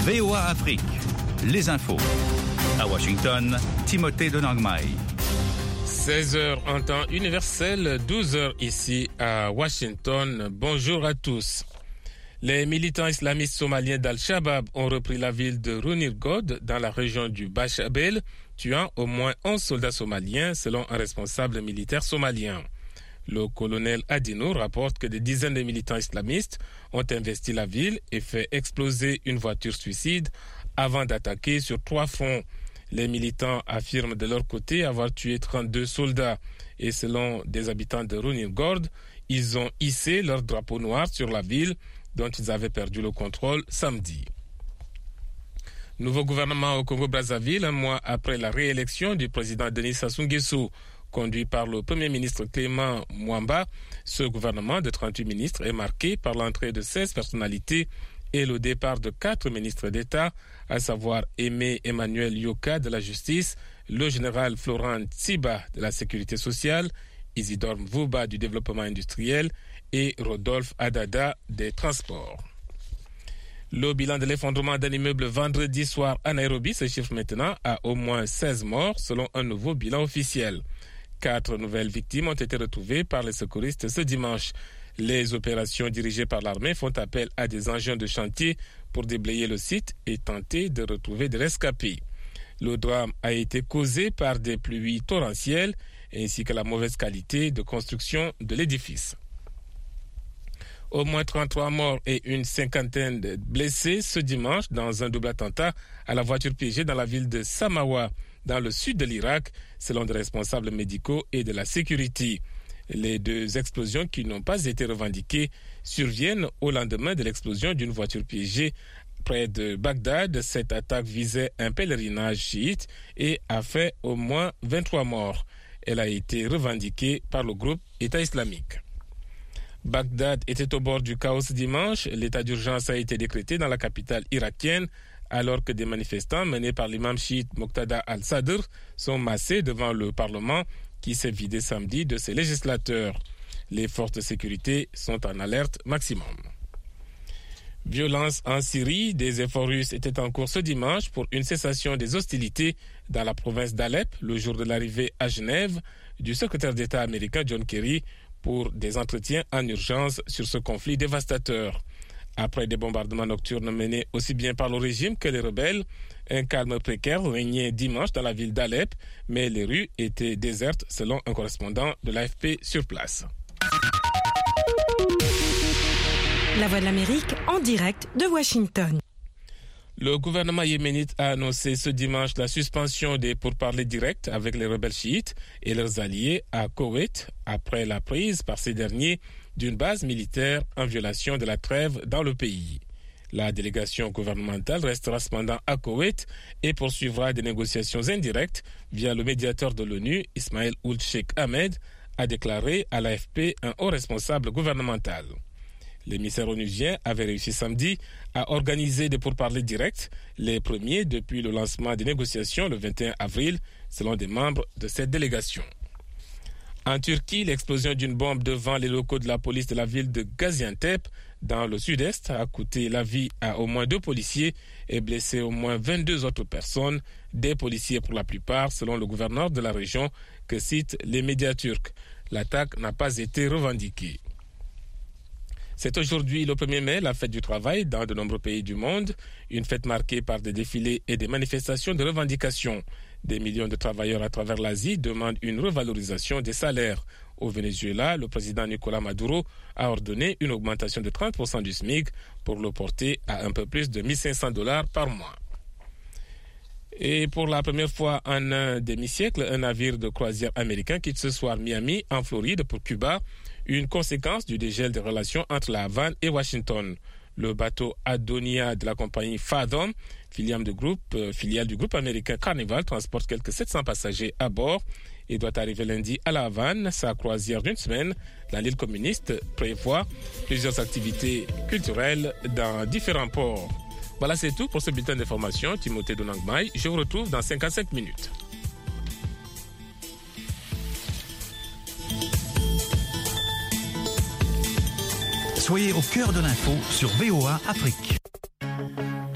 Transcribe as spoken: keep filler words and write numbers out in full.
V O A Afrique, les infos. À Washington, Timothée de Nangmai. seize heures en temps universel, douze heures ici à Washington. Bonjour à tous. Les militants islamistes somaliens d'Al-Shabaab ont repris la ville de Runirgod dans la région du Bachabel, tuant au moins onze soldats somaliens selon un responsable militaire somalien. Le colonel Adino rapporte que des dizaines de militants islamistes ont investi la ville et fait exploser une voiture suicide avant d'attaquer sur trois fronts. Les militants affirment de leur côté avoir tué trente-deux soldats et selon des habitants de Runirgod, ils ont hissé leur drapeau noir sur la ville dont ils avaient perdu le contrôle samedi. Nouveau gouvernement au Congo-Brazzaville, un mois après la réélection du président Denis Sassou Nguesso, conduit par le Premier ministre Clément Mwamba. Ce gouvernement de trente-huit ministres est marqué par l'entrée de seize personnalités et le départ de quatre ministres d'État, à savoir Aimé Emmanuel Yoka de la Justice, le général Florent Tsiba de la Sécurité sociale, Isidore Mvuba du Développement industriel et Rodolphe Adada des Transports. Le bilan de l'effondrement d'un immeuble vendredi soir à Nairobi se chiffre maintenant à au moins seize morts selon un nouveau bilan officiel. Quatre nouvelles victimes ont été retrouvées par les secouristes ce dimanche. Les opérations dirigées par l'armée font appel à des engins de chantier pour déblayer le site et tenter de retrouver des rescapés. Le drame a été causé par des pluies torrentielles ainsi que la mauvaise qualité de construction de l'édifice. Au moins trente-trois morts et une cinquantaine de blessés ce dimanche dans un double attentat à la voiture piégée dans la ville de Samawa, dans le sud de l'Irak, selon des responsables médicaux et de la sécurité. Les deux explosions qui n'ont pas été revendiquées surviennent au lendemain de l'explosion d'une voiture piégée près de Bagdad. Cette attaque visait un pèlerinage chiite et a fait au moins vingt-trois morts. Elle a été revendiquée par le groupe État islamique. Bagdad était au bord du chaos dimanche. L'état d'urgence a été décrété dans la capitale irakienne alors que des manifestants menés par l'imam chiite Moqtada al-Sadr sont massés devant le Parlement qui s'est vidé samedi de ses législateurs. Les forces de sécurité sont en alerte maximum. Violence en Syrie, des efforts russes étaient en cours ce dimanche pour une cessation des hostilités dans la province d'Alep le jour de l'arrivée à Genève du secrétaire d'État américain John Kerry pour des entretiens en urgence sur ce conflit dévastateur. Après des bombardements nocturnes menés aussi bien par le régime que les rebelles, un calme précaire régnait dimanche dans la ville d'Alep, mais les rues étaient désertes selon un correspondant de l'A F P sur place. La Voix de l'Amérique en direct de Washington. Le gouvernement yéménite a annoncé ce dimanche la suspension des pourparlers directs avec les rebelles chiites et leurs alliés à Koweït après la prise par ces derniers d'une base militaire en violation de la trêve dans le pays. La délégation gouvernementale restera cependant à Koweït et poursuivra des négociations indirectes via le médiateur de l'ONU, Ismaël Ould Cheikh Ahmed, a déclaré à l'A F P un haut responsable gouvernemental. L'émissaire onusien avait réussi samedi à organiser des pourparlers directs, les premiers depuis le lancement des négociations le vingt et un avril, selon des membres de cette délégation. En Turquie, l'explosion d'une bombe devant les locaux de la police de la ville de Gaziantep, dans le sud-est, a coûté la vie à au moins deux policiers et blessé au moins vingt-deux autres personnes, des policiers pour la plupart, selon le gouverneur de la région que citent les médias turcs. L'attaque n'a pas été revendiquée. C'est aujourd'hui le premier mai, la fête du travail dans de nombreux pays du monde, une fête marquée par des défilés et des manifestations de revendication. Des millions de travailleurs à travers l'Asie demandent une revalorisation des salaires. Au Venezuela, le président Nicolás Maduro a ordonné une augmentation de trente pour cent du SMIC pour le porter à un peu plus de mille cinq cents dollars par mois. Et pour la première fois en un demi-siècle, un navire de croisière américain quitte ce soir Miami, en Floride, pour Cuba, une conséquence du dégel des relations entre la Havane et Washington. Le bateau Adonia de la compagnie Fathom, filiale du groupe, euh, filiale du groupe américain Carnival, transporte quelques sept cents passagers à bord et doit arriver lundi à la Havane. Sa croisière d'une semaine dans l'île communiste prévoit plusieurs activités culturelles dans différents ports. Voilà, c'est tout pour ce bulletin d'information. Timothée de Nangmai, je vous retrouve dans cinquante-cinq minutes. Soyez au cœur de l'info sur V O A Afrique.